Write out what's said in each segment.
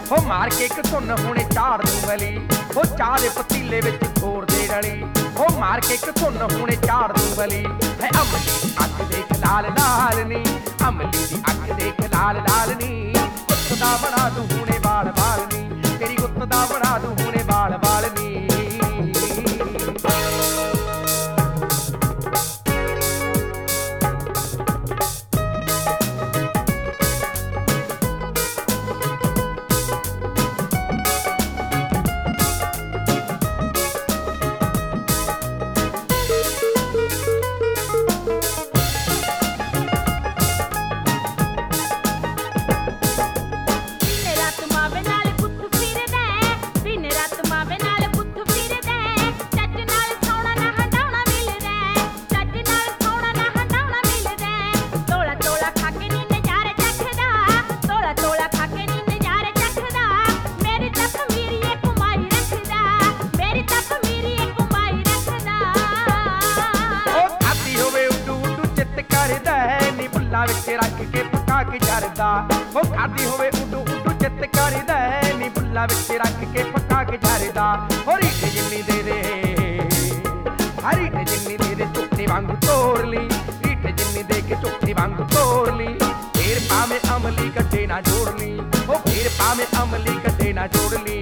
हो मार के एक धुन हुणे झाड़ दूं गली हो चाह दे पतीले विच छोड़ दे रली हो मार के एक धुन हुणे झाड़ दूं गली है अमली दी अख देख लाल लाल नी अमली दी अख देख लाल लाल नी गुत्त दा बना दूं हुणे बाल बाल नी तेरी गुत्त दा बना दूं हुणे बाल बाल नी विच रख के पका के जरदा हो खादी होवे उडू उडू चित करदा नी बुल्ला विच रख के पका के जरदा हो रीठ जिन्नी दे दे रीठ जिन्नी दे दे चुक्की वांगू तोड़ ली रीठ जिन्नी दे के चुक्की वांगू तोड़ ली फिर पावे अमली कटे ना जोड़ ली हो फिर पावे अमली कटे ना जोड़ ली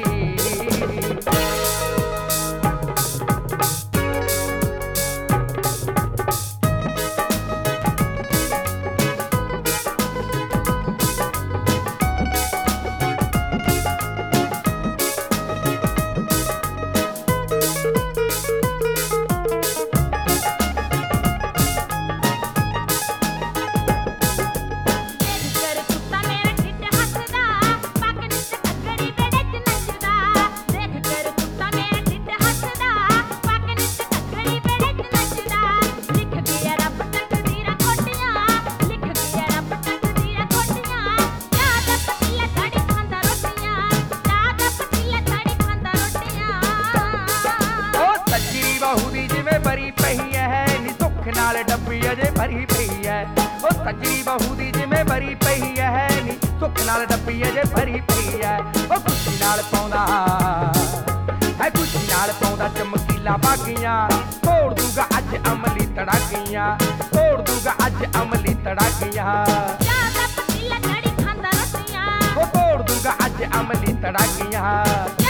भरी पई है नी सुख नाल डब्बी अजे भरी पई है ओ सजरी बहू दी जिवें भरी पई है नी सुख नाल डब्बी अजे भरी पई है ओ खुशी नाल पाउंदा है खुशी नाल पाउंदा चमकीला बागियां तोड़ दूंगा अज अमली तड़ाकियां तोड़ दूंगा अज अमली तड़ाकियां ज्यादा पतीला कड़ी खांदा रोटियां ओ तोड़ दूंगा अज अमली तड़ाकियां।